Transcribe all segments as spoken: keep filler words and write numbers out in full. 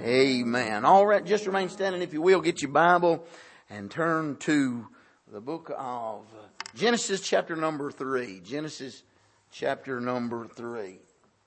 Amen. All right, just remain standing if you will. Get your Bible and turn to the book of Genesis chapter number three. Genesis chapter number three.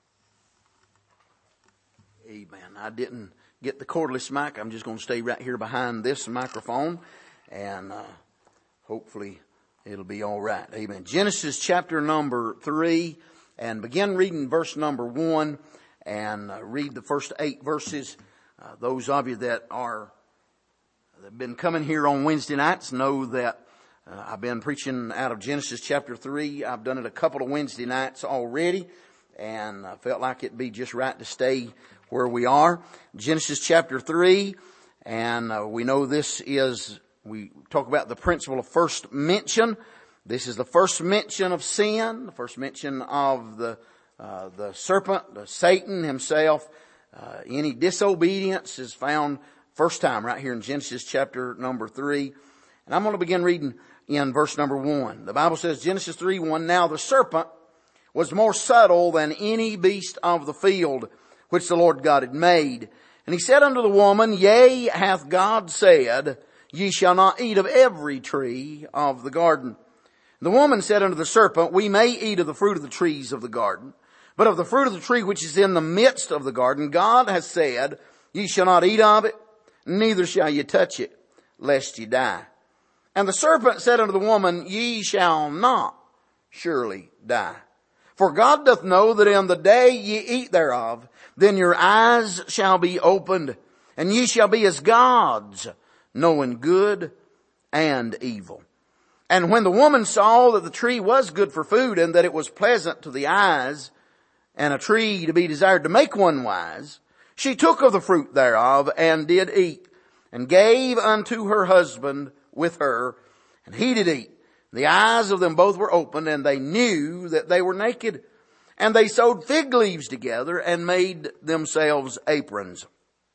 Amen. I didn't get the cordless mic. I'm just going to stay right here behind this microphone and uh, hopefully it'll be all right. Amen. Genesis chapter number three, and begin reading verse number one and uh, read the first eight verses. Uh, those of you that are that have been coming here on Wednesday nights know that uh, I've been preaching out of Genesis chapter three. I've done it a couple of Wednesday nights already, and I felt like it'd be just right to stay where we are. Genesis chapter three, and uh, we know this is, we talk about the principle of first mention. This is the first mention of sin, the first mention of the uh, the serpent, the Satan himself. Uh, any disobedience is found first time right here in Genesis chapter number three. And I'm going to begin reading in verse number one. The Bible says, Genesis three one, now the serpent was more subtle than any beast of the field which the Lord God had made. And he said unto the woman, yea, hath God said, ye shall not eat of every tree of the garden. And the woman said unto the serpent, we may eat of the fruit of the trees of the garden. But of the fruit of the tree which is in the midst of the garden, God has said, ye shall not eat of it, neither shall ye touch it, lest ye die. And the serpent said unto the woman, ye shall not surely die. For God doth know that in the day ye eat thereof, then your eyes shall be opened, and ye shall be as gods, knowing good and evil. And when the woman saw that the tree was good for food, and that it was pleasant to the eyes, and a tree to be desired to make one wise, she took of the fruit thereof, and did eat, and gave unto her husband with her, and he did eat. The eyes of them both were opened, and they knew that they were naked. And they sewed fig leaves together, and made themselves aprons.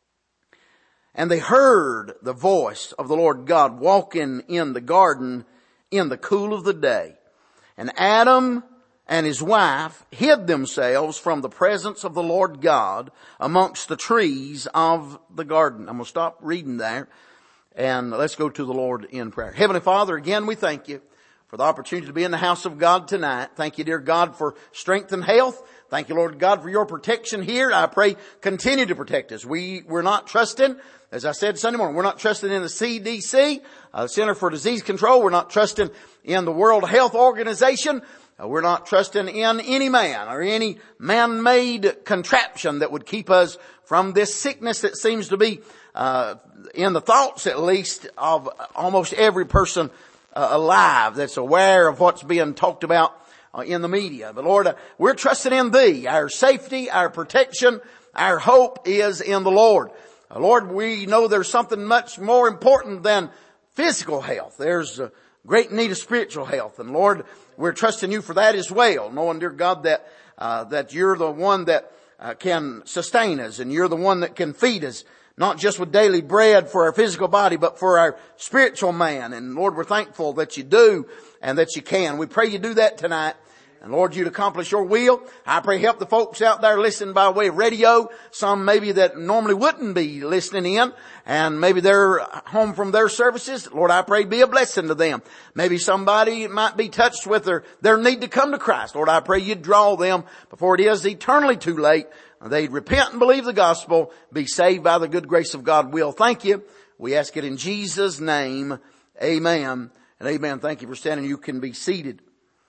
And they heard the voice of the Lord God walking in the garden in the cool of the day. And Adam and his wife hid themselves from the presence of the Lord God amongst the trees of the garden. I'm going to stop reading there and let's go to the Lord in prayer. Heavenly Father, again, we thank you for the opportunity to be in the house of God tonight. Thank you, dear God, for strength and health. Thank you, Lord God, for your protection here. I pray continue to protect us. We, we're not trusting, as I said Sunday morning, we're not trusting in the C D C, uh, Center for Disease Control. We're not trusting in the World Health Organization. Uh, we're not trusting in any man or any man-made contraption that would keep us from this sickness that seems to be uh in the thoughts, at least, of almost every person uh, alive that's aware of what's being talked about uh, in the media. But Lord, uh, we're trusting in Thee. Our safety, our protection, our hope is in the Lord. Uh, Lord, we know there's something much more important than physical health. There's a great need of spiritual health. And Lord, we're trusting You for that as well, knowing, dear God, that uh, that You're the one that uh, can sustain us, and You're the one that can feed us, not just with daily bread for our physical body, but for our spiritual man. And Lord, we're thankful that You do and that You can. We pray You do that tonight. And Lord, You'd accomplish Your will. I pray help the folks out there listening by way of radio. Some maybe that normally wouldn't be listening in, and maybe they're home from their services. Lord, I pray be a blessing to them. Maybe somebody might be touched with their, their need to come to Christ. Lord, I pray You'd draw them before it is eternally too late. They'd repent and believe the gospel, be saved by the good grace of God will. Thank You. We ask it in Jesus' name. Amen and amen. Thank you for standing. You can be seated.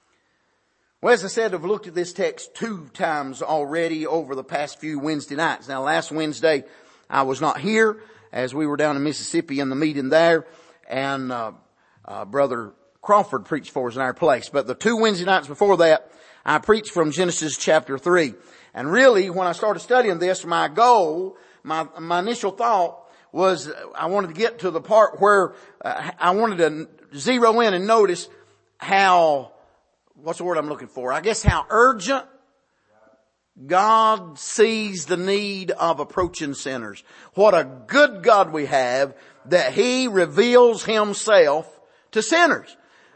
Well, as I said, I've looked at this text two times already over the past few Wednesday nights. Now, last Wednesday, I was not here as we were down in Mississippi in the meeting there, and uh, uh Brother Crawford preached for us in our place. But the two Wednesday nights before that, I preached from Genesis chapter three. And really, when I started studying this, my goal, my my initial thought was I wanted to get to the part where uh, I wanted to zero in and notice how, what's the word I'm looking for? I guess how urgent God sees the need of approaching sinners. What a good God we have that He reveals Himself to sinners.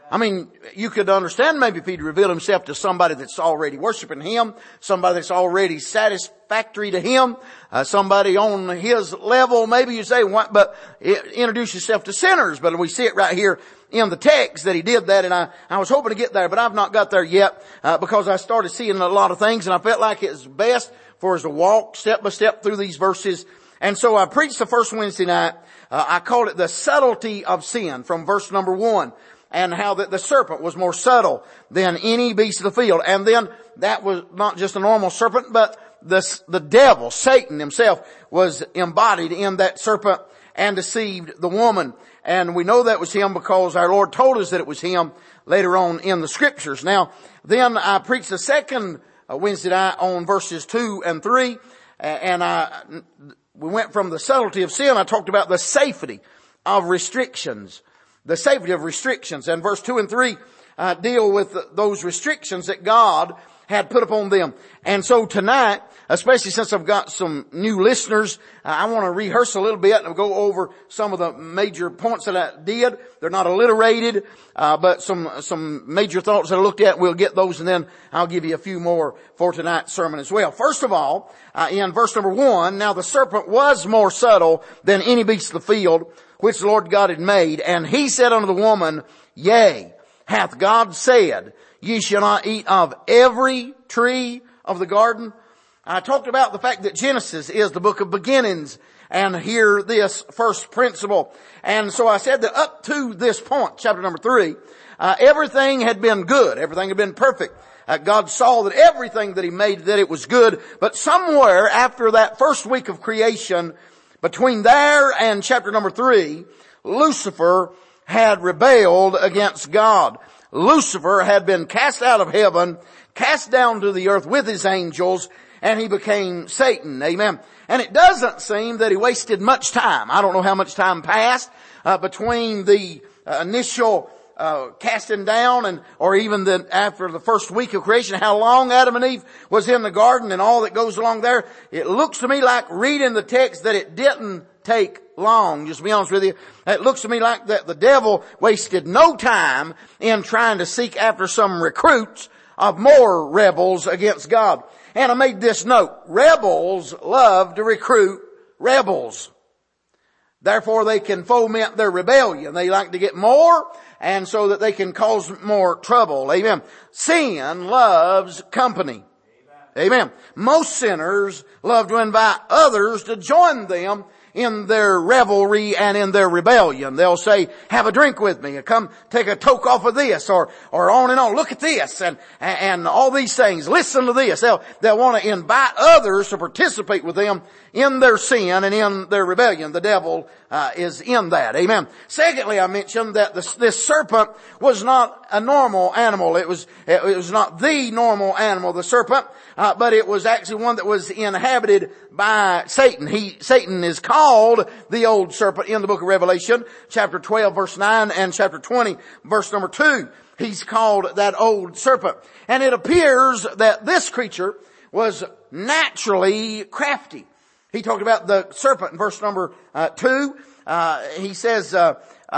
I mean, you could understand maybe if he'd reveal himself to somebody that's already worshiping him, somebody that's already satisfactory to him, uh, somebody on his level, maybe you say, what, but introduce yourself to sinners. But we see it right here in the text that he did that, and I, I was hoping to get there, but I've not got there yet, uh, because I started seeing a lot of things, and I felt like it was best for us to walk step by step through these verses. And so I preached the first Wednesday night, uh, I called it the subtlety of sin from verse number one. And how that the serpent was more subtle than any beast of the field. And then that was not just a normal serpent, but the, the devil, Satan himself, was embodied in that serpent and deceived the woman. And we know that was him because our Lord told us that it was him later on in the scriptures. Now, then I preached the second Wednesday night on verses two and three. And I, we went from the subtlety of sin. I talked about the safety of restrictions. The safety of restrictions. And verse two and three uh, deal with those restrictions that God had put upon them. And so tonight, especially since I've got some new listeners, uh, I want to rehearse a little bit and go over some of the major points that I did. They're not alliterated, uh, but some some major thoughts that I looked at. We'll get those, and then I'll give you a few more for tonight's sermon as well. First of all, uh, in verse number one, now the serpent was more subtle than any beast of the field which the Lord God had made. And he said unto the woman, Yea, hath God said, Ye shall not eat of every tree of the garden? I talked about the fact that Genesis is the book of beginnings. And hear this first principle. And so I said that up to this point, chapter number three, uh, everything had been good. Everything had been perfect. Uh, God saw that everything that he made, that it was good. But somewhere after that first week of creation, between there and chapter number three, Lucifer had rebelled against God. Lucifer had been cast out of heaven, cast down to the earth with his angels, and he became Satan. Amen. And it doesn't seem that he wasted much time. I don't know how much time passed uh, between the uh, initial uh casting down and or even the after the first week of creation, how long Adam and Eve was in the garden and all that goes along there. It looks to me like reading the text that it didn't take long, just to be honest with you. It looks to me like that the devil wasted no time in trying to seek after some recruits of more rebels against God. And I made this note: rebels love to recruit rebels. Therefore they can foment their rebellion. They like to get more, and so that they can cause more trouble. Amen. Sin loves company. Amen. Amen. Most sinners love to invite others to join them in their revelry and in their rebellion. They'll say, have a drink with me, or come take a toke off of this, or, or on and on. Look at this, and, and all these things. Listen to this. They'll, they'll want to invite others to participate with them in their sin and in their rebellion. The devil, uh, is in that. Amen. Secondly, I mentioned that this, this serpent was not a normal animal. It was, it was not the normal animal, the serpent, uh, but it was actually one that was inhabited by Satan. He, Satan is called the old serpent in the book of Revelation, chapter twelve, verse nine, and chapter twenty, verse number two. He's called that old serpent. And it appears that this creature was naturally crafty. He talked about the serpent in verse number uh, two. Uh, he says, uh,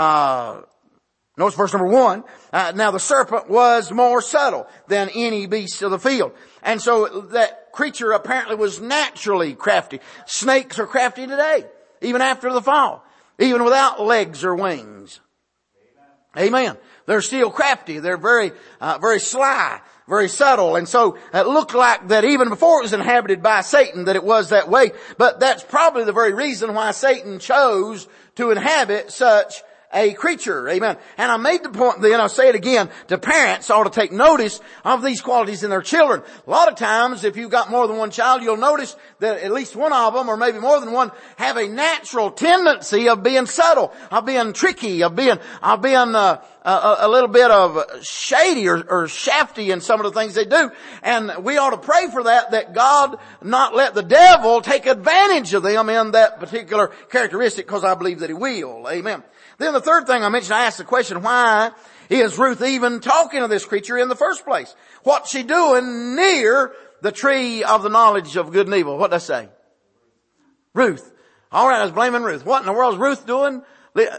uh, notice verse number one. Uh, now the serpent was more subtle than any beast of the field. And so that creature apparently was naturally crafty. Snakes are crafty today, even after the fall, even without legs or wings. Amen. Amen. They're still crafty. They're very, uh, very sly, very subtle. And so it looked like that even before it was inhabited by Satan that it was that way. But that's probably the very reason why Satan chose to inhabit such a creature. Amen. And I made the point then, I'll say it again, to parents ought to take notice of these qualities in their children. A lot of times, if you've got more than one child, you'll notice that at least one of them, or maybe more than one, have a natural tendency of being subtle, of being tricky, of being, of being, uh, a, a little bit of shady or, or shafty in some of the things they do. And we ought to pray for that, that God not let the devil take advantage of them in that particular characteristic, because I believe that he will. Amen. Then the third thing I mentioned, I asked the question, why is Ruth even talking to this creature in the first place? What's she doing near the tree of the knowledge of good and evil? What did I say? Ruth. All right, I was blaming Ruth. What in the world is Ruth doing?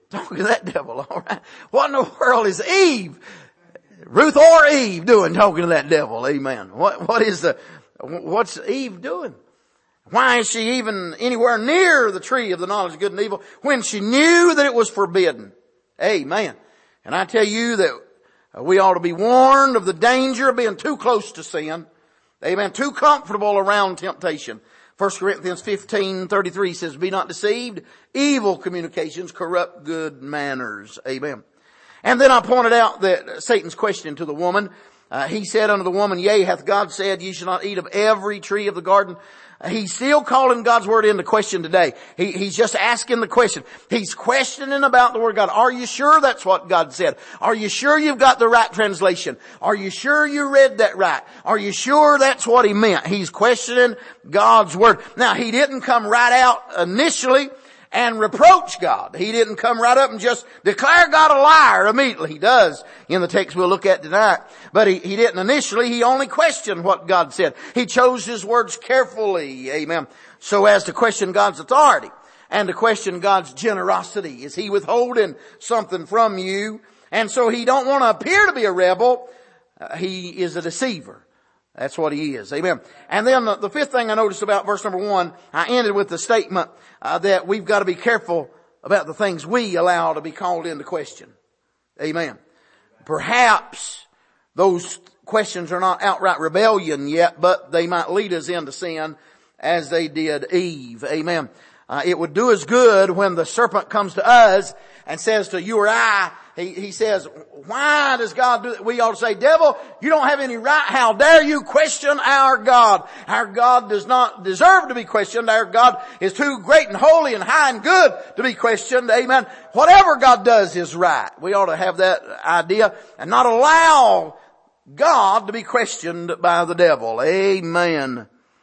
Talking to that devil, all right. What in the world is Eve, Ruth or Eve doing talking to that devil? Amen. What, what is the, what's Eve doing? Why is she even anywhere near the tree of the knowledge of good and evil when she knew that it was forbidden? Amen. And I tell you that we ought to be warned of the danger of being too close to sin. Amen. Too comfortable around temptation. First Corinthians fifteen thirty-three says, be not deceived. Evil communications corrupt good manners. Amen. And then I pointed out that Satan's question to the woman, uh, he said unto the woman, yea, hath God said, ye shall not eat of every tree of the garden? Uh, he's still calling God's word into question today. He, he's just asking the question. He's questioning about the word of God. Are you sure that's what God said? Are you sure you've got the right translation? Are you sure you read that right? Are you sure that's what he meant? He's questioning God's word. Now, he didn't come right out initially and reproach God. He didn't come right up and just declare God a liar immediately. He does in the text we'll look at tonight. But he, he didn't initially. He only questioned what God said. He chose his words carefully, amen, so as to question God's authority and to question God's generosity. Is he withholding something from you? And so he don't want to appear to be a rebel. Uh, he is a deceiver. That's what he is. Amen. And then the, the fifth thing I noticed about verse number one, I ended with the statement uh, that we've got to be careful about the things we allow to be called into question. Amen. Perhaps those questions are not outright rebellion yet, but they might lead us into sin as they did Eve. Amen. Uh, it would do us good when the serpent comes to us and says to you or I, he, he says, why does God do that? We ought to say, devil, you don't have any right. How dare you question our God? Our God does not deserve to be questioned. Our God is too great and holy and high and good to be questioned. Amen. Whatever God does is right. We ought to have that idea and not allow God to be questioned by the devil. Amen.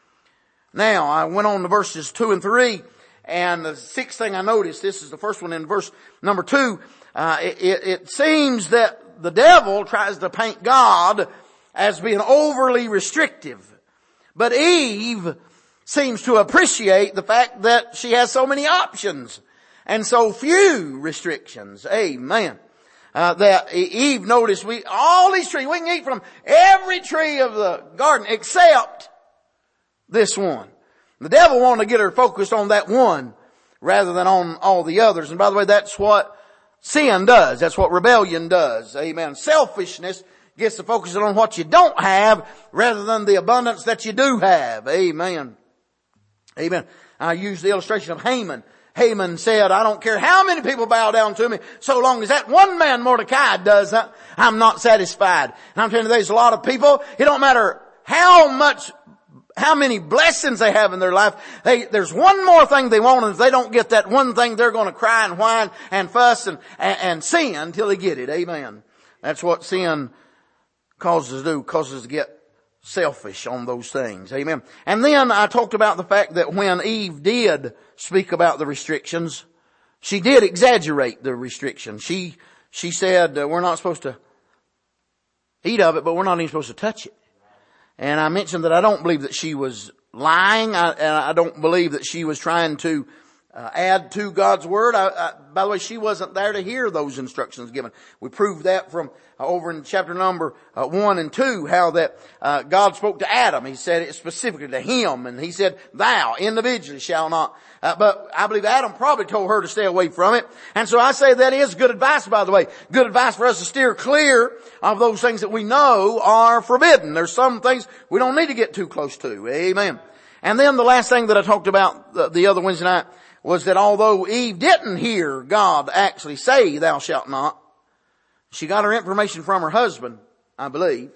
Now, I went on to verses two and three. And the sixth thing I noticed, this is the first one in verse number two, uh, it, it, it seems that the devil tries to paint God as being overly restrictive. But Eve seems to appreciate the fact that she has so many options and so few restrictions. Amen. Uh, that Eve noticed we, all these trees, we can eat from every tree of the garden except this one. The devil wanted to get her focused on that one rather than on all the others. And by the way, that's what sin does. That's what rebellion does. Amen. Selfishness gets to focus on what you don't have rather than the abundance that you do have. Amen. Amen. I use the illustration of Haman. Haman said, I don't care how many people bow down to me, so long as that one man Mordecai does that, I'm not satisfied. And I'm telling you, there's a lot of people, it don't matter how much how many blessings they have in their life. They, there's one more thing they want, and if they don't get that one thing, they're going to cry and whine and fuss and, and, and sin until they get it. Amen. That's what sin causes us to do, causes us to get selfish on those things. Amen. And then I talked about the fact that when Eve did speak about the restrictions, she did exaggerate the restrictions. She, she said, uh, we're not supposed to eat of it, but we're not even supposed to touch it. And I mentioned that I don't believe that she was lying. I, and I don't believe that she was trying to uh, add to God's word. I, I, by the way, she wasn't there to hear those instructions given. We proved that from uh, over in chapter number uh, one and two, how that uh, God spoke to Adam. He said it specifically to him, and he said, "Thou individually shall not." Uh, but I believe Adam probably told her to stay away from it. And so I say that is good advice, by the way. Good advice for us to steer clear of those things that we know are forbidden. There's some things we don't need to get too close to. Amen. And then the last thing that I talked about the, the other Wednesday night was that although Eve didn't hear God actually say, thou shalt not, she got her information from her husband, I believe.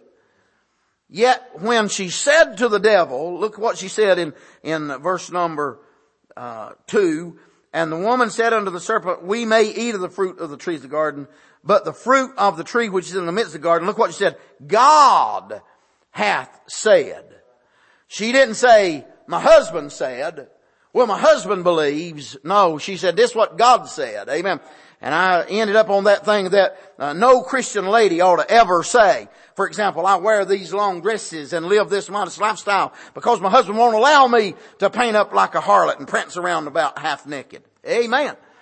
Yet when she said to the devil, look what she said in, in verse number Uh, two, and the woman said unto the serpent, we may eat of the fruit of the trees of the garden, but the fruit of the tree which is in the midst of the garden, look what she said, God hath said. She didn't say, my husband said, well, my husband believes. No, she said, this is what God said. Amen. And I ended up on that thing that uh, no Christian lady ought to ever say. For example, I wear these long dresses and live this modest lifestyle because my husband won't allow me to paint up like a harlot and prance around about half naked. Amen.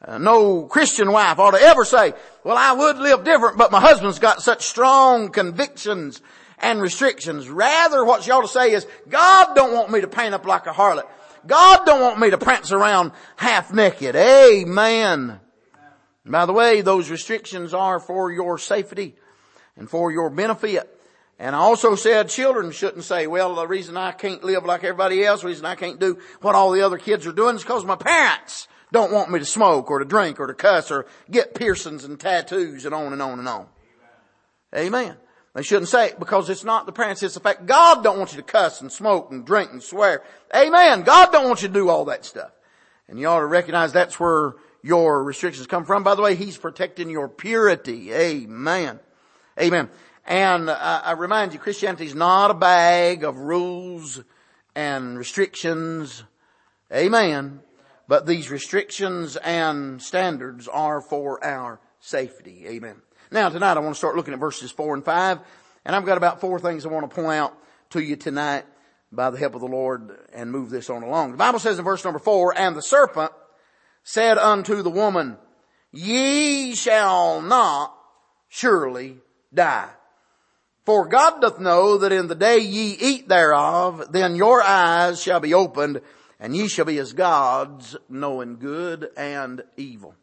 Uh, no Christian wife ought to ever say, well, I would live different, but my husband's got such strong convictions and restrictions. Rather, what she ought to say is, God don't want me to paint up like a harlot. God don't want me to prance around half naked. Amen. And by the way, those restrictions are for your safety and for your benefit. And I also said children shouldn't say, well, the reason I can't live like everybody else, the reason I can't do what all the other kids are doing is because my parents don't want me to smoke or to drink or to cuss or get piercings and tattoos and on and on and on. Amen. Amen. They shouldn't say it because it's not the parents, it's the fact God don't want you to cuss and smoke and drink and swear. Amen. God don't want you to do all that stuff. And you ought to recognize that's where your restrictions come from. By the way, He's protecting your purity. Amen. Amen. And I, I remind you, Christianity is not a bag of rules and restrictions. Amen. But these restrictions and standards are for our safety. Amen. Now tonight I want to start looking at verses four and five. And I've got about four things I want to point out to you tonight by the help of the Lord and move this on along. The Bible says in verse number four, and the serpent said unto the woman, ye shall not surely die. For God doth know that in the day ye eat thereof, then your eyes shall be opened, and ye shall be as gods, knowing good and evil.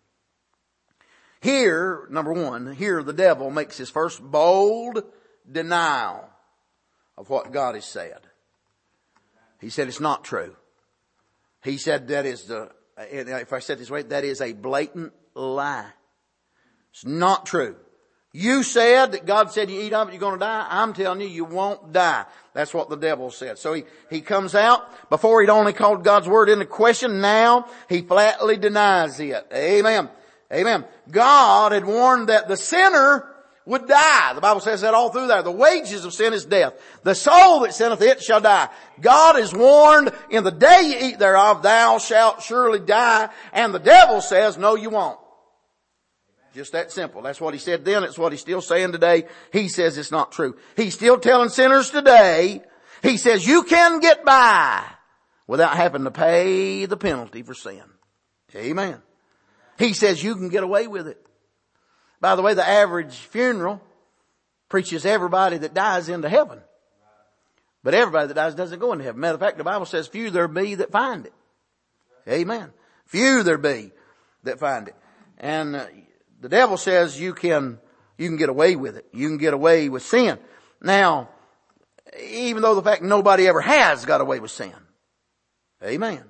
Here, number one, here the devil makes his first bold denial of what God has said. He said it's not true. He said that is the, if I said it this way, that is a blatant lie. It's not true. You said that God said you eat of it, you're going to die. I'm telling you, you won't die. That's what the devil said. So he, he comes out. Before he'd only called God's word into question. Now he flatly denies it. Amen. Amen. God had warned that the sinner would die. The Bible says that all through there. The wages of sin is death. The soul that sinneth it shall die. God is warned, in the day you eat thereof, thou shalt surely die. And the devil says, no, you won't. Just that simple. That's what he said then. It's what he's still saying today. He says it's not true. He's still telling sinners today. He says you can get by without having to pay the penalty for sin. Amen. He says you can get away with it. By the way, the average funeral preaches everybody that dies into heaven. But everybody that dies doesn't go into heaven. Matter of fact, the Bible says few there be that find it. Amen. Few there be that find it. And uh, the devil says you can, you can get away with it. You can get away with sin. Now, even though the fact nobody ever has got away with sin. Amen.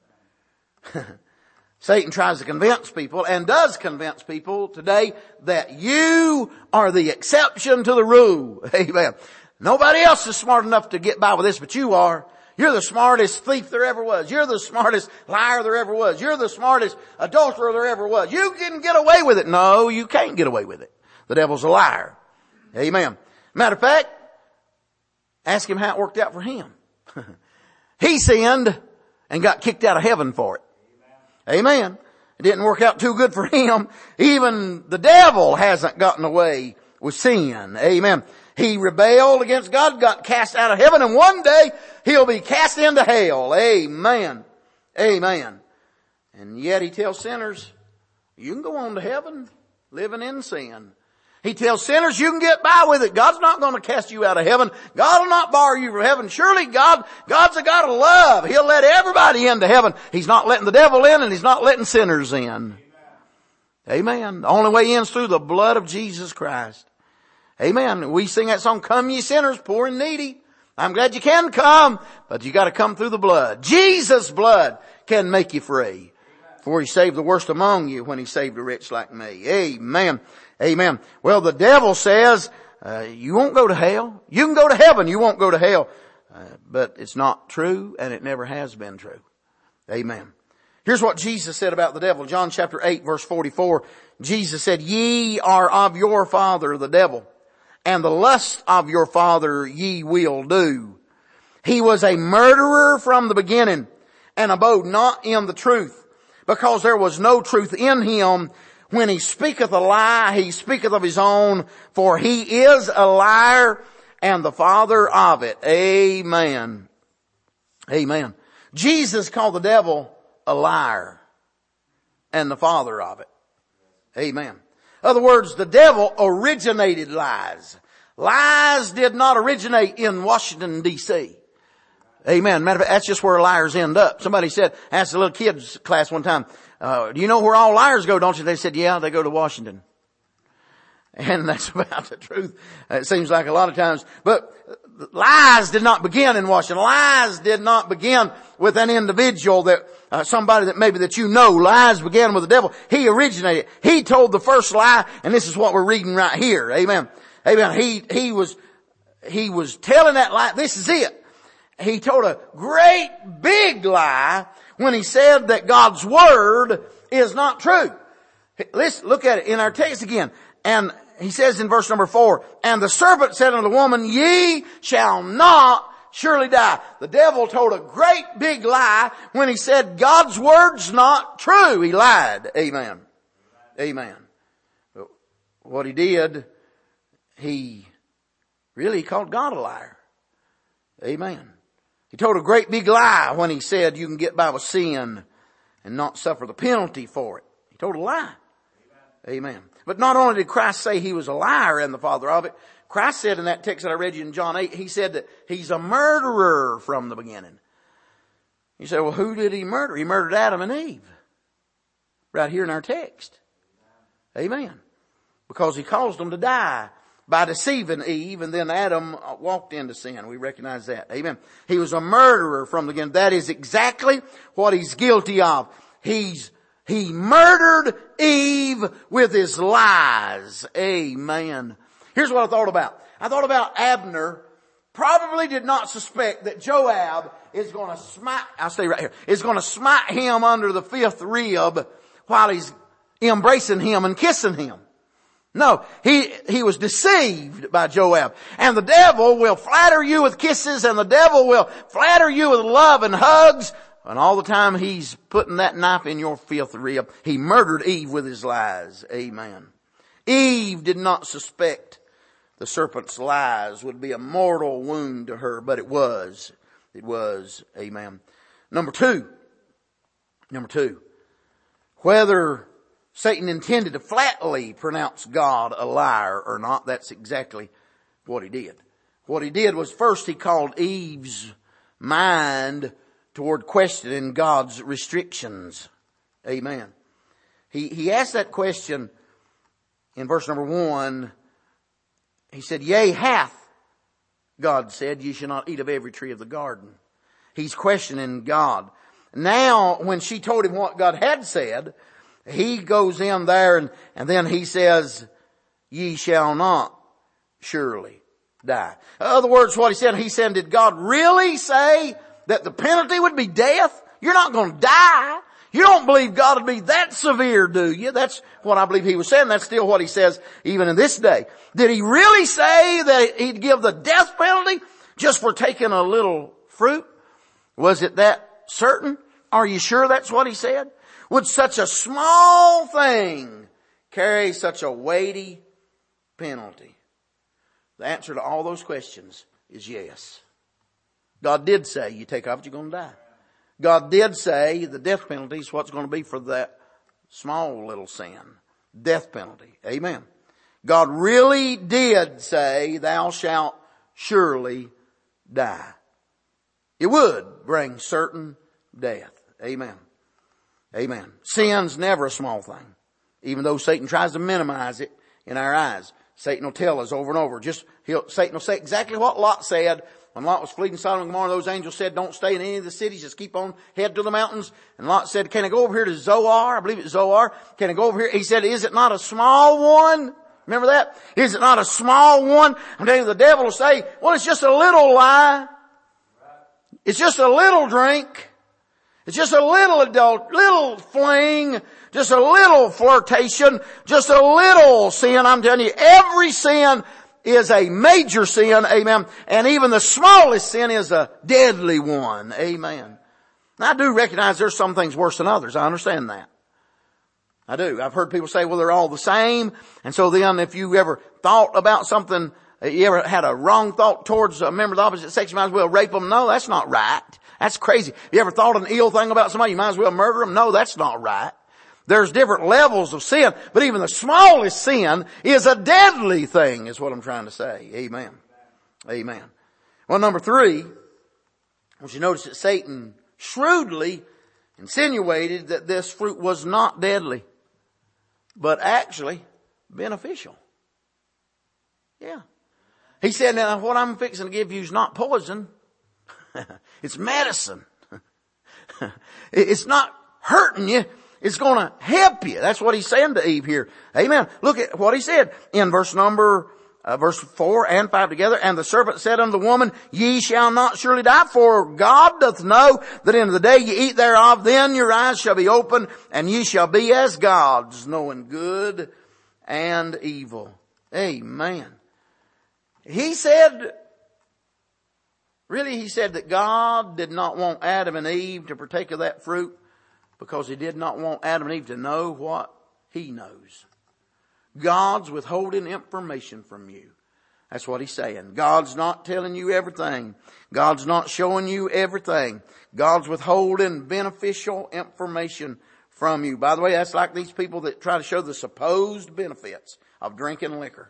Satan tries to convince people and does convince people today that you are the exception to the rule. Amen. Nobody else is smart enough to get by with this, but you are. You're the smartest thief there ever was. You're the smartest liar there ever was. You're the smartest adulterer there ever was. You can get away with it. No, you can't get away with it. The devil's a liar. Amen. Matter of fact, ask him how it worked out for him. He sinned and got kicked out of heaven for it. Amen. It didn't work out too good for him. Even the devil hasn't gotten away with sin. Amen. He rebelled against God, got cast out of heaven, and one day he'll be cast into hell. Amen. Amen. And yet he tells sinners, you can go on to heaven living in sin. He tells sinners you can get by with it. God's not going to cast you out of heaven. God will not bar you from heaven. Surely God, God's a God of love. He'll let everybody into heaven. He's not letting the devil in, and He's not letting sinners in. Amen. Amen. The only way in is through the blood of Jesus Christ. Amen. We sing that song, come ye sinners, poor and needy. I'm glad you can come, but you got to come through the blood. Jesus' blood can make you free. For He saved the worst among you when He saved a wretch like me. Amen. Amen. Well, the devil says, uh, you won't go to hell. You can go to heaven. You won't go to hell. Uh, but it's not true, and it never has been true. Amen. Here's what Jesus said about the devil. John chapter eight, verse forty-four. Jesus said, ye are of your father, the devil, and the lust of your father ye will do. He was a murderer from the beginning, and abode not in the truth, because there was no truth in him. When he speaketh a lie, he speaketh of his own, for he is a liar and the father of it. Amen. Amen. Jesus called the devil a liar. and the father of it. Amen. In other words, the devil originated lies. Lies did not originate in Washington, D C Amen. Matter of fact, that's just where liars end up. Somebody said, asked a little kids class one time, uh, do you know where all liars go, don't you? They said, yeah, they go to Washington. And that's about the truth. It seems like a lot of times. But lies did not begin in Washington. Lies did not begin with an individual that, uh, somebody that maybe that you know. Lies began with the devil. He originated. He told the first lie, and this is what we're reading right here. Amen. Amen. He, he was, he was telling that lie. This is it. He told a great big lie when he said that God's word is not true. Let's look at it in our text again. And he says in verse number four, and the serpent said unto the woman, ye shall not surely die. The devil told a great big lie when he said God's word's not true. He lied. Amen. Amen. But what he did, he really called God a liar. Amen. He told a great big lie when he said you can get by with sin and not suffer the penalty for it. He told a lie. Amen. Amen. But not only did Christ say he was a liar and the father of it, Christ said in that text that I read you in John eight, he said that he's a murderer from the beginning. You say, well, who did he murder? He murdered Adam and Eve. Right here in our text. Amen. Because he caused them to die by deceiving Eve, and then Adam walked into sin. We recognize that. Amen. He was a murderer from the beginning. That is exactly what he's guilty of. He's, he murdered Eve with his lies. Amen. Here's what I thought about. I thought about Abner probably did not suspect that Joab is going to smite, I'll stay right here, is going to smite him under the fifth rib while he's embracing him and kissing him. No, he, he was deceived by Joab. And the devil will flatter you with kisses, and the devil will flatter you with love and hugs. And all the time he's putting that knife in your fifth rib. He murdered Eve with his lies. Amen. Eve did not suspect the serpent's lies would be a mortal wound to her, but it was. It was. Amen. Number two. Number two. Whether Satan intended to flatly pronounce God a liar or not, that's exactly what he did. What he did was first he called Eve's mind toward questioning God's restrictions. Amen. He, he asked that question in verse number one. He said, yea, hath God said, ye shall not eat of every tree of the garden. He's questioning God. Now, when she told him what God had said, he goes in there and, and then he says, ye shall not surely die. In other words, what he said, he said, did God really say that the penalty would be death? You're not going to die. You don't believe God would be that severe, do you? That's what I believe he was saying. That's still what he says even in this day. Did he really say that he'd give the death penalty just for taking a little fruit? Was it that certain? Are you sure that's what he said? Would such a small thing carry such a weighty penalty? The answer to all those questions is yes. God did say, you take off it, you're going to die. God did say the death penalty is what's going to be for that small little sin. Death penalty. Amen. God really did say, thou shalt surely die. It would bring certain death. Amen. Amen. Sin's never a small thing. Even though Satan tries to minimize it in our eyes. Satan will tell us over and over. Just, he'll, Satan will say exactly what Lot said. When Lot was fleeing Sodom and Gomorrah, those angels said, don't stay in any of the cities, just keep on, head to the mountains. And Lot said, can I go over here to Zoar? I believe it's Zoar. Can I go over here? He said, is it not a small one? Remember that? Is it not a small one? I'm telling you, the devil will say, well, it's just a little lie. It's just a little drink. It's just a little adult, little fling, just a little flirtation, just a little sin. I'm telling you, every sin is a major sin, amen. And even the smallest sin is a deadly one, amen. Now, I do recognize there's some things worse than others. I understand that. I do. I've heard people say, well, they're all the same. And so then if you ever thought about something, you ever had a wrong thought towards a member of the opposite sex, you might as well rape them. No, that's not right. That's crazy. You ever thought an ill thing about somebody, you might as well murder them? No, that's not right. There's different levels of sin, but even the smallest sin is a deadly thing, is what I'm trying to say. Amen. Amen. Well, number three, I want you to notice that Satan shrewdly insinuated that this fruit was not deadly, but actually beneficial. Yeah. He said, now what I'm fixing to give you is not poison. It's medicine. It's not hurting you. It's going to help you. That's what he's saying to Eve here. Amen. Look at what he said in verse number, uh, verse four and five together. And the serpent said unto the woman, ye shall not surely die, for God doth know that in the day ye eat thereof, then your eyes shall be opened, and ye shall be as gods, knowing good and evil. Amen. He said, really he said that God did not want Adam and Eve to partake of that fruit because he did not want Adam and Eve to know what he knows. God's withholding information from you. That's what he's saying. God's not telling you everything. God's not showing you everything. God's withholding beneficial information from you. By the way, that's like these people that try to show the supposed benefits of drinking liquor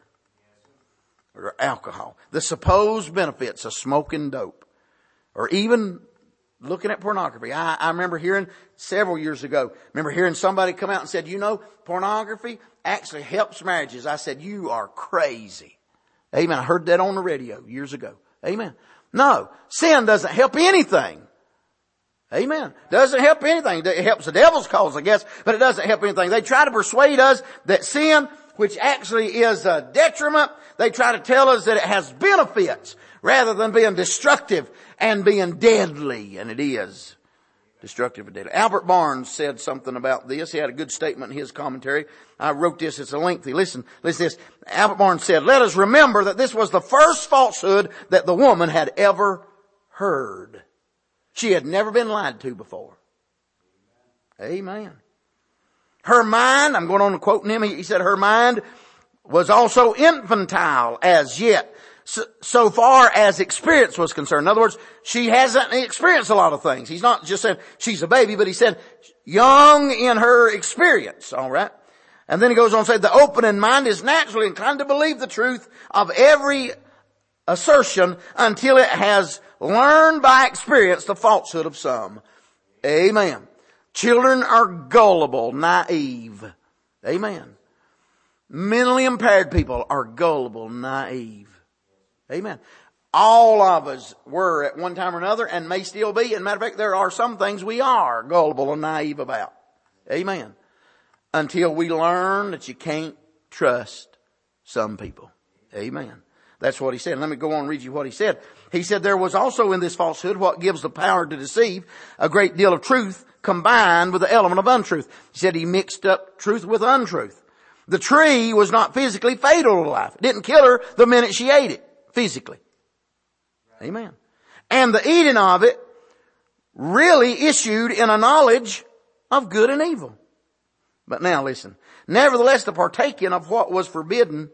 or alcohol. The supposed benefits of smoking dope or even looking at pornography. I, I remember hearing several years ago, remember hearing somebody come out and said, you know, pornography actually helps marriages. I said, you are crazy. Amen. I heard that on the radio years ago. Amen. No, sin doesn't help anything. Amen. Doesn't help anything. It helps the devil's cause, I guess, but it doesn't help anything. They try to persuade us that sin, which actually is a detriment, they try to tell us that it has benefits rather than being destructive and being deadly. And it is destructive and deadly. Albert Barnes said something about this. He had a good statement in his commentary. I wrote this. It's a lengthy. Listen, listen to this. Albert Barnes said, let us remember that this was the first falsehood that the woman had ever heard. She had never been lied to before. Amen. Her mind, I'm going on to quote him, he said her mind was also infantile as yet, so, so far as experience was concerned. In other words, she hasn't experienced a lot of things. He's not just saying she's a baby, but he said young in her experience, all right? And then he goes on to say the opening mind is naturally inclined to believe the truth of every assertion until it has learned by experience the falsehood of some. Amen. Children are gullible, naive. Amen. Mentally impaired people are gullible, naive. Amen. All of us were at one time or another and may still be. And matter of fact, there are some things we are gullible and naive about. Amen. Until we learn that you can't trust some people. Amen. That's what he said. Let me go on and read you what he said. He said there was also in this falsehood what gives the power to deceive a great deal of truth combined with the element of untruth. He said he mixed up truth with untruth. The tree was not physically fatal to life. It didn't kill her the minute she ate it, physically. Amen. And the eating of it really issued in a knowledge of good and evil. But now listen. Nevertheless, the partaking of what was forbidden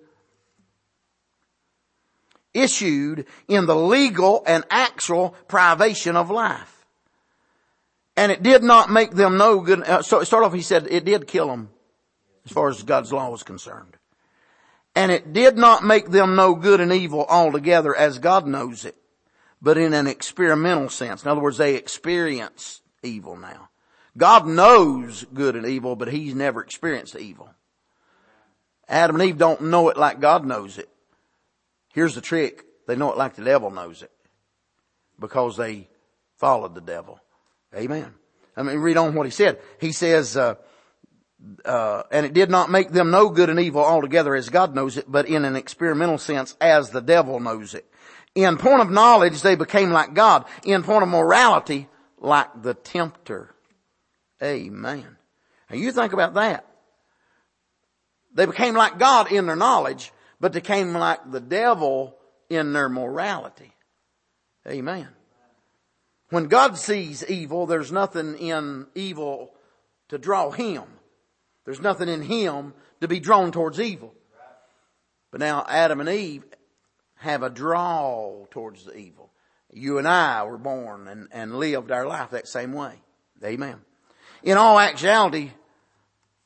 issued in the legal and actual privation of life. And it did not make them know good. Uh, so start off, he said it did kill them as far as God's law was concerned. And it did not make them know good and evil altogether as God knows it, but in an experimental sense. In other words, they experience evil now. God knows good and evil, but he's never experienced evil. Adam and Eve don't know it like God knows it. Here's the trick. They know it like the devil knows it because they followed the devil. Amen. I mean, read on what he said. He says, uh, uh, and it did not make them know good and evil altogether as God knows it, but in an experimental sense as the devil knows it. In point of knowledge, they became like God. In point of morality, like the tempter. Amen. Now you think about that. They became like God in their knowledge, but they became like the devil in their morality. Amen. When God sees evil, there's nothing in evil to draw him. There's nothing in him to be drawn towards evil. But now Adam and Eve have a draw towards the evil. You and I were born and, and lived our life that same way. Amen. In all actuality,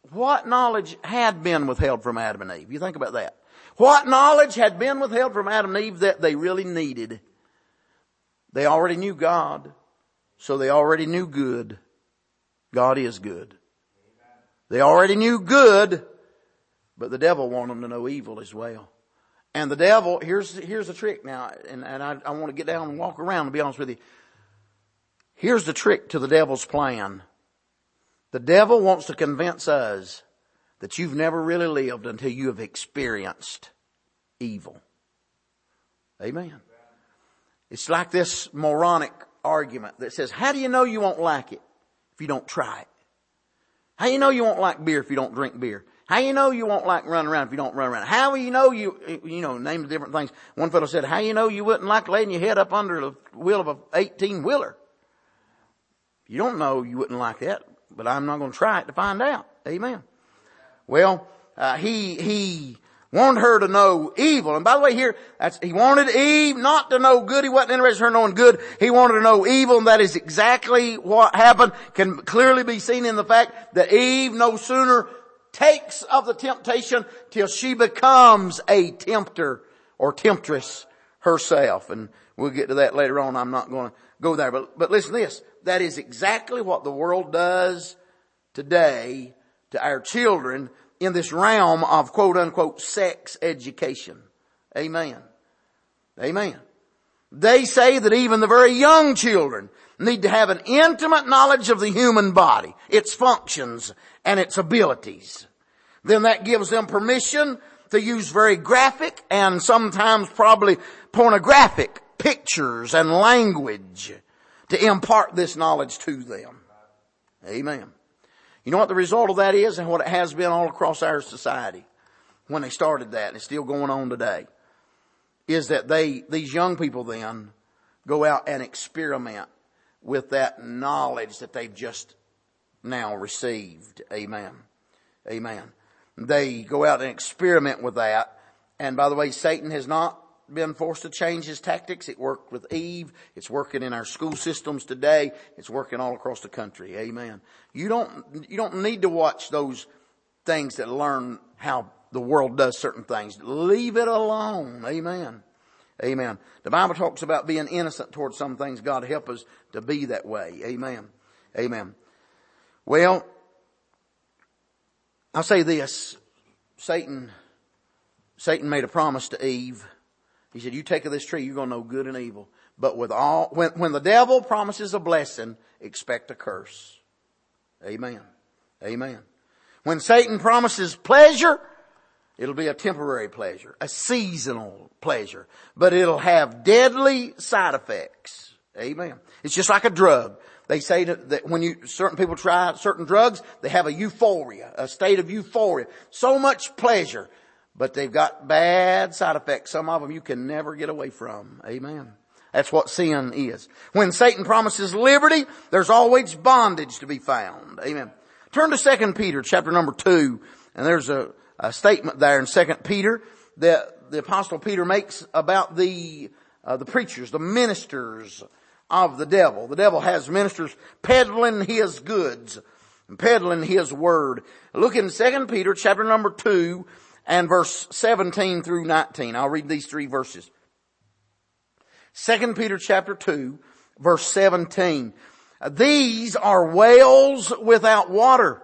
what knowledge had been withheld from Adam and Eve? You think about that. What knowledge had been withheld from Adam and Eve that they really needed? They already knew God, so they already knew good. God is good. They already knew good, but the devil wanted them to know evil as well. And the devil, here's, here's the trick now, and, and I, I want to get down and walk around, to be honest with you. Here's the trick to the devil's plan. The devil wants to convince us that you've never really lived until you have experienced evil. Amen. It's like this moronic argument that says, how do you know you won't like it if you don't try it? How do you know you won't like beer if you don't drink beer? How do you know you won't like running around if you don't run around? How do you know you, you know, name the different things. One fellow said, how do you know you wouldn't like laying your head up under the wheel of a eighteen wheeler? You don't know you wouldn't like that, but I'm not going to try it to find out. Amen. Well, uh, he, he wanted her to know evil. And by the way, here, that's, he wanted Eve not to know good. He wasn't interested in her knowing good. He wanted to know evil, and that is exactly what happened. Can clearly be seen in the fact that Eve no sooner takes of the temptation till she becomes a tempter or temptress herself. And we'll get to that later on. I'm not going to go there. But, but listen to this. That is exactly what the world does today to our children in this realm of quote unquote sex education. Amen. Amen. They say that even the very young children need to have an intimate knowledge of the human body, its functions and its abilities. Then that gives them permission to use very graphic and sometimes probably pornographic pictures and language to impart this knowledge to them. Amen. You know what the result of that is and what it has been all across our society when they started that, and it's still going on today, is that they, these young people then go out and experiment with that knowledge that they've just now received. Amen. Amen. They go out and experiment with that. And by the way, Satan has not been forced to change his tactics. It worked with Eve. It's working in our school systems today. It's working all across the country. Amen. You don't, you don't need to watch those things that learn how the world does certain things. Leave it alone. Amen. Amen. The Bible talks about being innocent towards some things. God help us to be that way. Amen. Amen. Well, I'll say this. Satan, Satan made a promise to Eve. He said, you take of this tree, you're going to know good and evil. But with all, when, when the devil promises a blessing, expect a curse. Amen. Amen. When Satan promises pleasure, it'll be a temporary pleasure, a seasonal pleasure, but it'll have deadly side effects. Amen. It's just like a drug. They say that, that when you, certain people try certain drugs, they have a euphoria, a state of euphoria. So much pleasure. But they've got bad side effects. Some of them you can never get away from. Amen. That's what sin is. When Satan promises liberty, there's always bondage to be found. Amen. Turn to Second Peter chapter number two. And there's a, a statement there in Second Peter that the Apostle Peter makes about the, uh, the preachers, the ministers of the devil. The devil has ministers peddling his goods, peddling his word. Look in Second Peter chapter number two. And verse seventeen through nineteen. I'll read these three verses. Second Peter chapter two, verse seventeen. These are wells without water.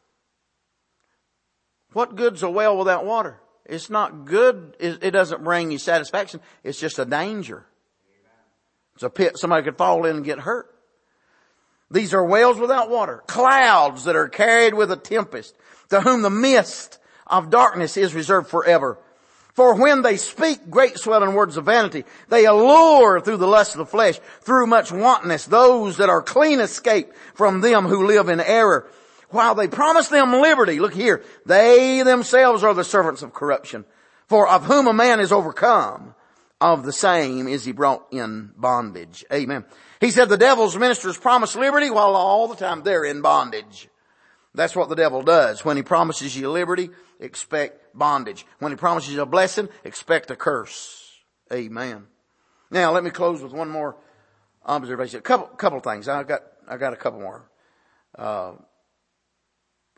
What good's a well without water? It's not good. It doesn't bring you satisfaction. It's just a danger. It's a pit somebody could fall in and get hurt. These are wells without water. Clouds that are carried with a tempest, to whom the mist of darkness is reserved forever. For when they speak great swelling words of vanity, they allure through the lust of the flesh, through much wantonness, those that are clean escape from them who live in error. While they promise them liberty, look here, they themselves are the servants of corruption. For of whom a man is overcome, of the same is he brought in bondage. Amen. He said the devil's ministers promise liberty while all the time they're in bondage. That's what the devil does. When he promises you liberty, expect bondage. When he promises you a blessing, expect a curse. Amen. Now, let me close with one more observation. A couple, couple things. I got, I got a couple more. Uh,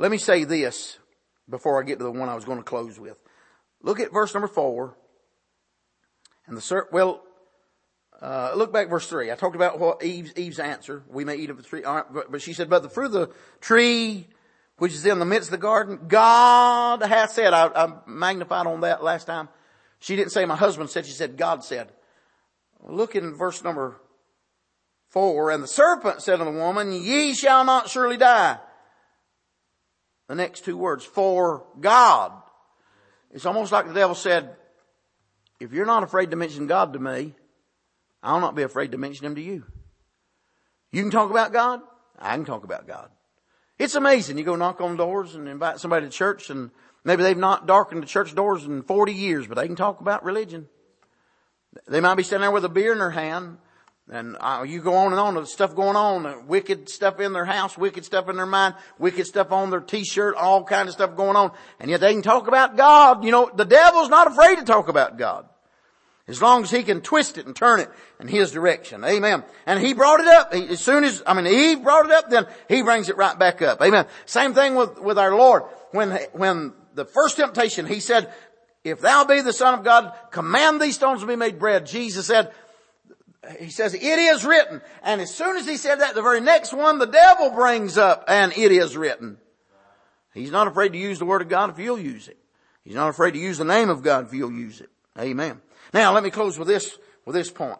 let me say this before I get to the one I was going to close with. Look at verse number four. And the ser- well, uh, look back verse three. I talked about what Eve's, Eve's answer. We may eat of the tree. All right, but, but she said, but the fruit of the tree which is in the midst of the garden, God hath said. I, I magnified on that last time. She didn't say my husband said. She said God said. Look in verse number four. And the serpent said unto the woman, ye shall not surely die. The next two words, for God. It's almost like the devil said, if you're not afraid to mention God to me, I'll not be afraid to mention him to you. You can talk about God. I can talk about God. It's amazing. You go knock on doors and invite somebody to church, and maybe they've not darkened the church doors in forty years, but they can talk about religion. They might be standing there with a beer in their hand, and uh, you go on and on, the stuff going on, uh, wicked stuff in their house, wicked stuff in their mind, wicked stuff on their t-shirt, all kind of stuff going on, and yet they can talk about God. You know, the devil's not afraid to talk about God. As long as he can twist it and turn it in his direction. Amen. And he brought it up. He, as soon as, I mean, Eve brought it up, then he brings it right back up. Amen. Same thing with, with our Lord. When, when the first temptation, he said, if thou be the Son of God, command these stones to be made bread. Jesus said, he says, it is written. And as soon as he said that, the very next one, the devil brings up, and it is written. He's not afraid to use the word of God if you'll use it. He's not afraid to use the name of God if you'll use it. Amen. Now, let me close with this, with this point.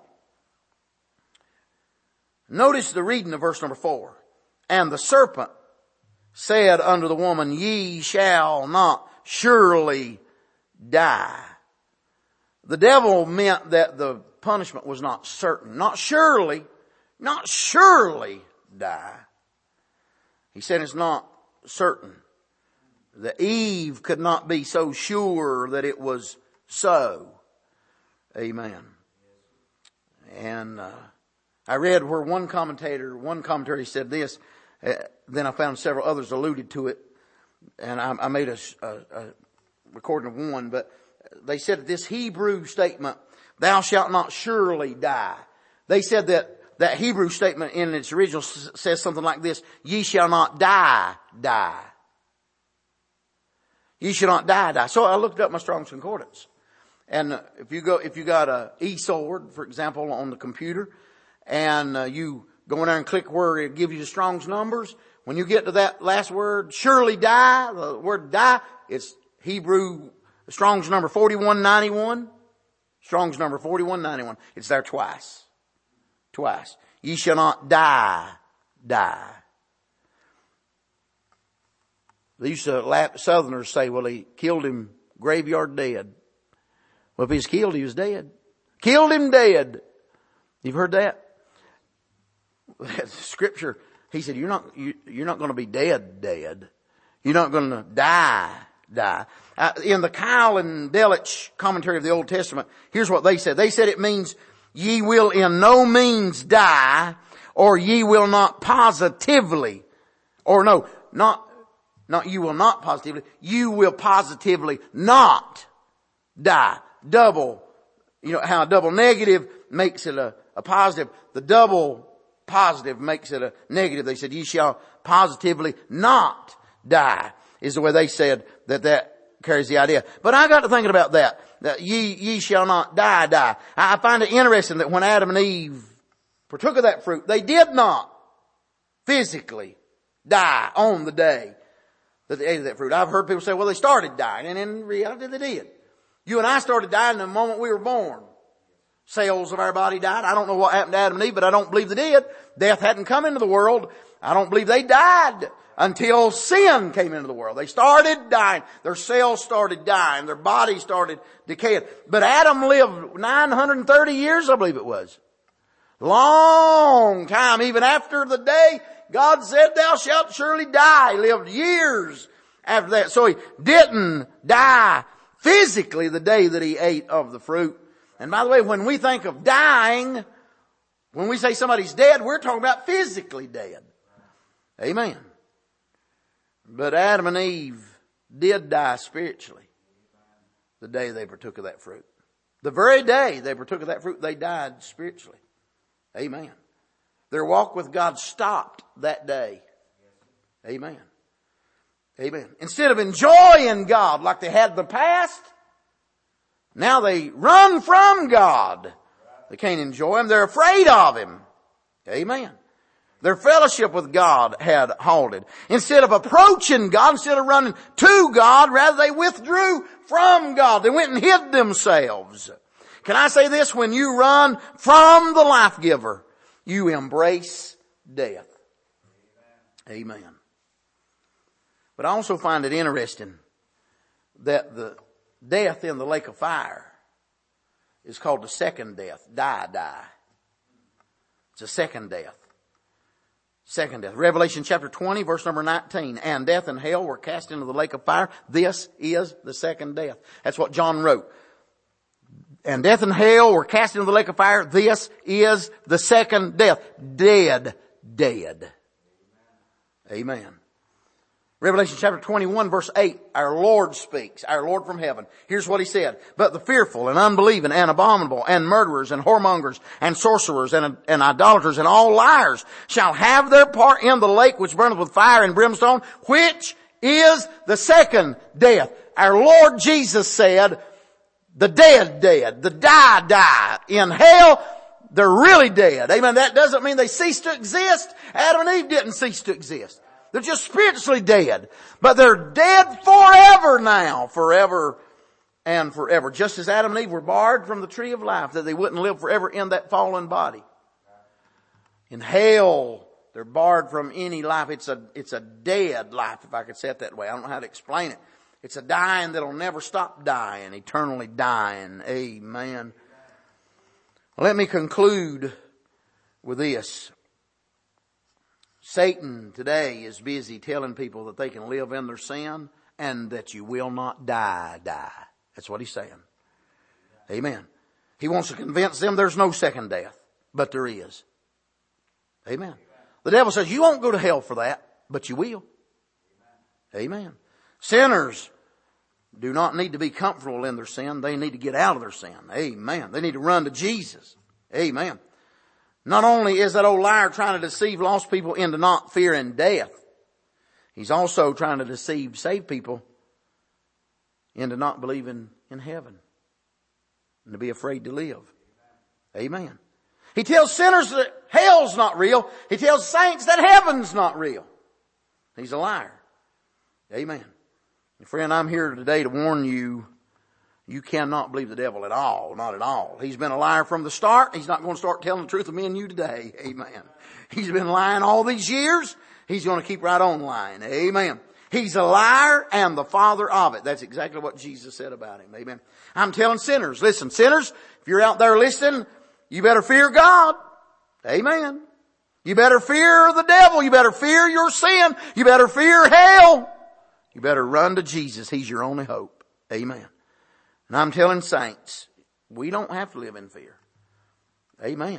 Notice the reading of verse number four. And the serpent said unto the woman, ye shall not surely die. The devil meant that the punishment was not certain. Not surely, not surely die. He said it's not certain. The Eve could not be so sure that it was so. Amen. And uh, I read where one commentator, one commentary said this. Uh, then I found several others alluded to it, and I, I made a, a, a recording of one. But they said this Hebrew statement, "Thou shalt not surely die." They said that that Hebrew statement in its original s- says something like this: "Ye shall not die, die. Ye shall not die, die." So I looked up my Strong's Concordance. And if you go, if you got a e-sword, for example, on the computer, and uh, you go in there and click where it gives you the Strong's numbers, when you get to that last word, surely die, the word die, it's Hebrew Strong's number forty-one ninety-one. Strong's number forty-one ninety-one. It's there twice. Twice. Ye shall not die, die. They used to laugh, Southerners say, well, he killed him graveyard dead. Well, if he's killed, he was dead. Killed him dead. You've heard that? Scripture, he said, you're not, you, you're not going to be dead, dead. You're not going to die, die. Uh, in the Kyle and Delitzsch commentary of the Old Testament, here's what they said. They said it means, ye will in no means die, or ye will not positively, or no, not, not you will not positively, you will positively not die. Double, you know how a double negative makes it a, a positive. The double positive makes it a negative. They said, ye shall positively not die, is the way they said that that carries the idea. But I got to thinking about that, that ye, ye shall not die, die. I find it interesting that when Adam and Eve partook of that fruit, they did not physically die on the day that they ate of that fruit. I've heard people say, well, they started dying, and in reality they did. You and I started dying the moment we were born. Cells of our body died. I don't know what happened to Adam and Eve, but I don't believe they did. Death hadn't come into the world. I don't believe they died until sin came into the world. They started dying. Their cells started dying. Their bodies started decaying. But Adam lived nine hundred thirty years, I believe it was. Long time. Even after the day God said, thou shalt surely die. He lived years after that. So he didn't die physically the day that he ate of the fruit. And by the way, when we think of dying, when we say somebody's dead, we're talking about physically dead. Amen. But Adam and Eve did die spiritually the day they partook of that fruit. The very day they partook of that fruit, they died spiritually. Amen. Their walk with God stopped that day. Amen. Amen. Instead of enjoying God like they had in the past, now they run from God. They can't enjoy Him. They're afraid of Him. Amen. Their fellowship with God had halted. Instead of approaching God, instead of running to God, rather they withdrew from God. They went and hid themselves. Can I say this? When you run from the life giver, you embrace death. Amen. But I also find it interesting that the death in the lake of fire is called the second death. Die, die. It's a second death. Second death. Revelation chapter twenty, verse number nineteen. And death and hell were cast into the lake of fire. This is the second death. That's what John wrote. And death and hell were cast into the lake of fire. This is the second death. Dead, dead. Amen. Revelation chapter twenty-one, verse eight, our Lord speaks, our Lord from heaven. Here's what He said. But the fearful and unbelieving and abominable and murderers and whoremongers and sorcerers and, and idolaters and all liars shall have their part in the lake which burneth with fire and brimstone, which is the second death. Our Lord Jesus said, the dead dead, the die die. In hell, they're really dead. Amen. That doesn't mean they cease to exist. Adam and Eve didn't cease to exist. They're just spiritually dead. But they're dead forever now. Forever and forever. Just as Adam and Eve were barred from the tree of life, that they wouldn't live forever in that fallen body. In hell, they're barred from any life. It's a, it's a dead life, if I could say it that way. I don't know how to explain it. It's a dying that'll never stop dying, eternally dying. Amen. Let me conclude with this. Satan today is busy telling people that they can live in their sin and that you will not die, die. That's what he's saying. Amen. He wants to convince them there's no second death, but there is. Amen. The devil says you won't go to hell for that, but you will. Amen. Sinners do not need to be comfortable in their sin. They need to get out of their sin. Amen. They need to run to Jesus. Amen. Not only is that old liar trying to deceive lost people into not fearing death, he's also trying to deceive saved people into not believing in heaven and to be afraid to live. Amen. He tells sinners that hell's not real. He tells saints that heaven's not real. He's a liar. Amen. And friend, I'm here today to warn you, you cannot believe the devil at all. Not at all. He's been a liar from the start. He's not going to start telling the truth of me and you today. Amen. He's been lying all these years. He's going to keep right on lying. Amen. He's a liar and the father of it. That's exactly what Jesus said about him. Amen. I'm telling sinners, listen, sinners, if you're out there listening, you better fear God. Amen. You better fear the devil. You better fear your sin. You better fear hell. You better run to Jesus. He's your only hope. Amen. And I'm telling saints, we don't have to live in fear. Amen.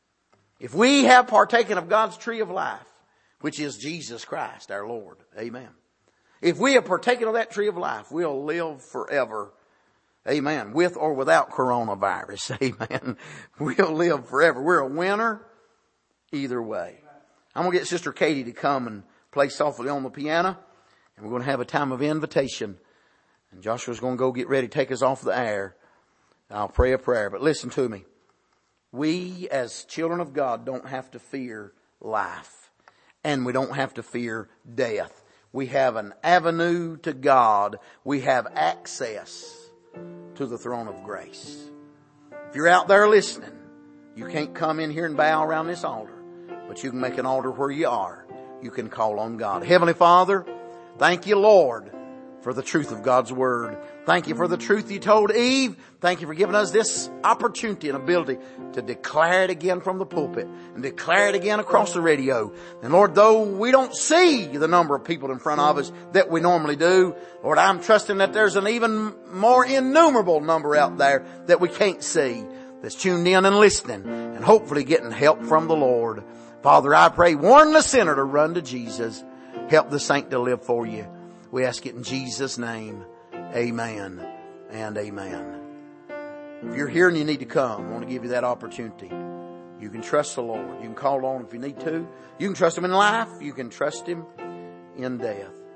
If we have partaken of God's tree of life, which is Jesus Christ, our Lord. Amen. If we have partaken of that tree of life, we'll live forever. Amen. With or without coronavirus. Amen. We'll live forever. We're a winner either way. I'm going to get Sister Katie to come and play softly on the piano. And we're going to have a time of invitation. And Joshua's going to go get ready to take us off the air. I'll pray a prayer. But listen to me. We as children of God don't have to fear life. And we don't have to fear death. We have an avenue to God. We have access to the throne of grace. If you're out there listening, you can't come in here and bow around this altar. But you can make an altar where you are. You can call on God. Heavenly Father, thank you, Lord, for the truth of God's Word. Thank you for the truth you told Eve. Thank you for giving us this opportunity and ability to declare it again from the pulpit and declare it again across the radio. And Lord, though we don't see the number of people in front of us that we normally do, Lord, I'm trusting that there's an even more innumerable number out there that we can't see that's tuned in and listening and hopefully getting help from the Lord. Father, I pray, warn the sinner to run to Jesus. Help the saint to live for you. We ask it in Jesus' name. Amen and amen. If you're here and you need to come, I want to give you that opportunity. You can trust the Lord. You can call on if you need to. You can trust Him in life. You can trust Him in death.